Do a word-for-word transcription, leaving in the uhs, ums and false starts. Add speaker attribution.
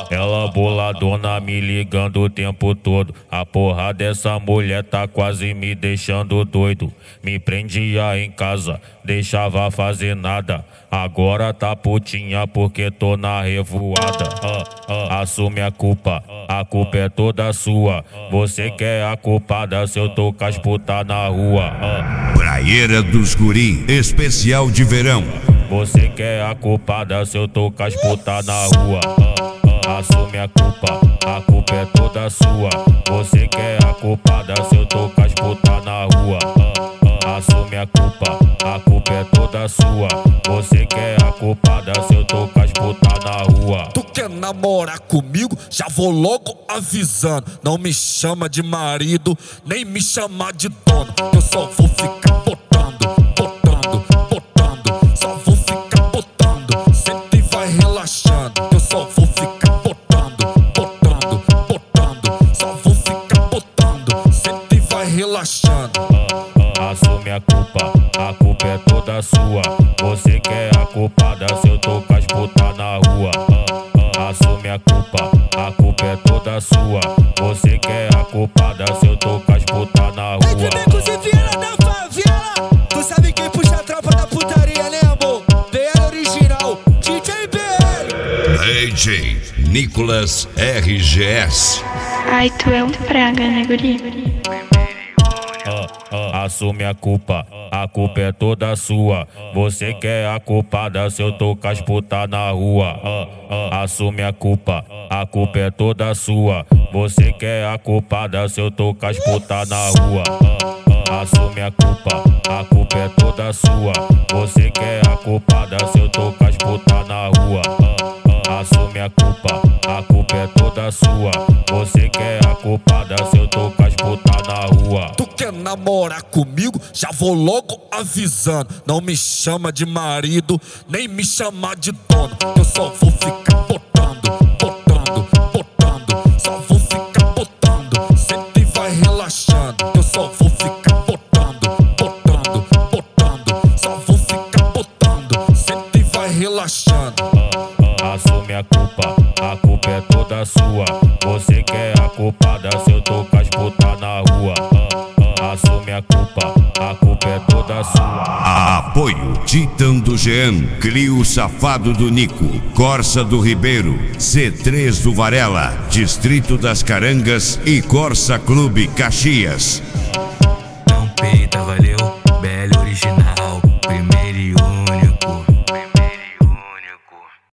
Speaker 1: Ela boladona me ligando o tempo todo. A porra dessa mulher tá quase me deixando doido. Me prendia em casa, deixava fazer nada. Agora tá putinha porque tô na revoada. ah, ah, Assume a culpa, a culpa é toda sua. Você que é a culpada se eu tô com as putas na rua. ah.
Speaker 2: Praieira dos Guri, especial de verão.
Speaker 1: Você que é a culpada se eu tô com as putas na rua. ah, ah. Assume a culpa, a culpa é toda sua. Você que é a culpada se eu tô com as putas na rua. ah, ah. Assume a culpa, a culpa é toda sua. Você que é a culpada se eu tô com as putas na rua.
Speaker 3: Tu quer namorar comigo? Já vou logo avisando. Não me chama de marido, nem me chama de dono. Eu só vou ficar botando, botando, botando. Só vou ficar botando, senta e vai relaxando. Eu só vou ficar botando, botando, botando. Só vou ficar botando, senta e vai relaxando.
Speaker 1: Assume a culpa, a culpa é toda sua. Você que é a culpada se eu tô com as putas na rua. Assume a culpa, a culpa é toda sua. Você que é a culpada se eu tô com as putas na rua.
Speaker 4: É de Becos e Viela da favela. Tu sabe quem puxa a tropa da putaria, né, amor? B L original, D J B L.
Speaker 2: D J Nicolas R G S.
Speaker 5: Ai, tu é um praga, né, guri?
Speaker 1: Ah, ah, assume a culpa, a culpa é toda sua. Você que é a culpada se eu tô com as putas na rua. ah, ah, Assume a culpa, a culpa é toda sua. Você que é a culpada se eu tô com as putas na rua. ah, ah, Assume a culpa, a culpa é toda sua. Você que é a culpada se eu tô com as putas na rua. ah, ah, Assume a culpa, a culpa é toda sua. Você que é a culpada se eu tô com as putas na rua.
Speaker 3: Tu quer namorar comigo? Já vou logo avisando. Não me chama de marido, nem me chama de dono. Eu só vou ficar botando, botando, botando. Só vou ficar botando, senta e vai relaxando. Eu só vou ficar botando, botando, botando. Só vou ficar botando, senta e vai relaxando.
Speaker 1: Assume a culpa, a culpa é toda sua. Você que é a culpada se eu tô com as putas na rua. Assume a culpa, a culpa é toda sua.
Speaker 2: Apoio Titã do Jean, Clio Safado do Nico, Corsa do Ribeiro, C três do Varela, Distrito das Carangas e Corsa Clube Caxias.